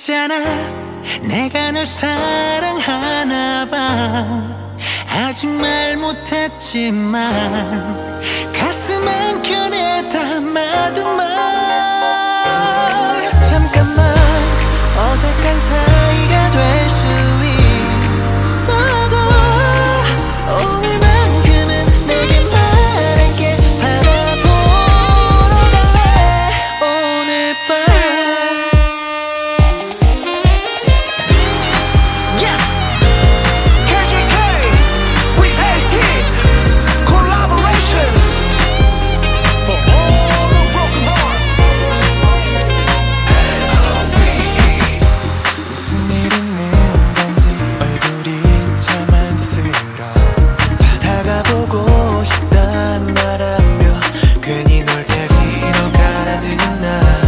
있잖아, 내가 널 사랑하나 봐. 아직 말 못했지만 가슴 한켠에 담아둔 말. 잠깐만 어색한 사이가 될 수 있어도 오늘만큼은 내게 말할게. 바라보러 갈래 오늘 밤. Yes! KGK with ATEEZ collaboration for all the broken hearts. L-O-V-E. 무슨 일 있는 건지 얼굴이 참 안쓰러워. 다가보고 싶단 말하며 괜히 널 데리러 가는 나.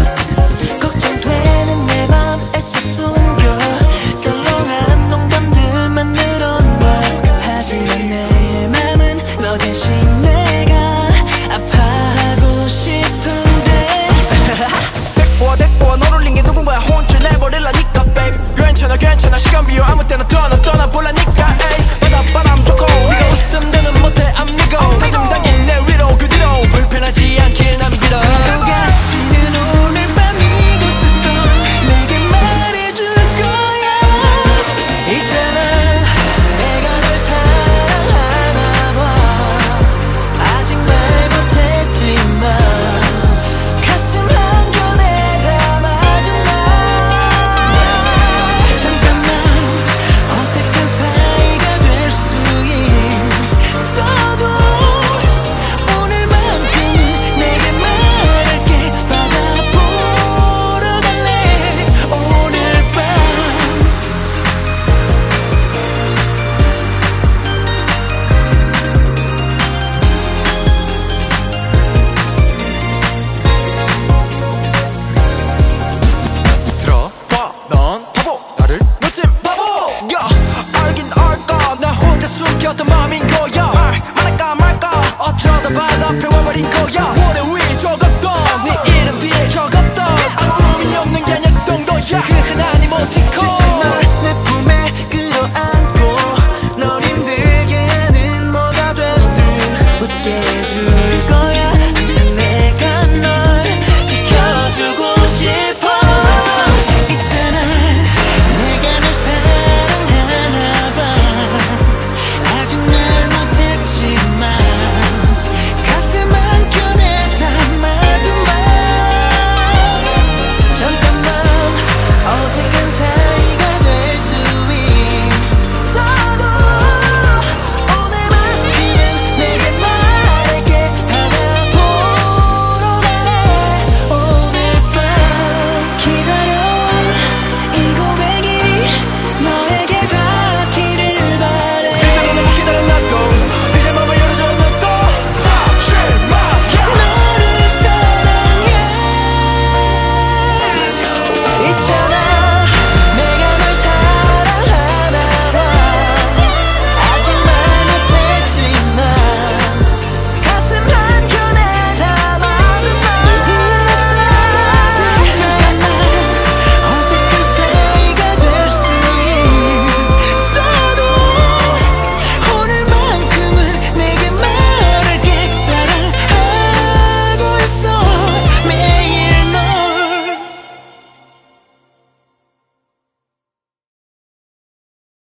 걱정되는 내 맘 애써 숨겨 썰렁한 농담들만 늘어놔. 하지만 내 맘은 너 대신 내가 아파하고 싶은데. 대포와 널 올린 게 누군가야 혼쭐 내버릴라니까 babe. 괜찮아 시간 비워 아무 때나 떠나볼라니까.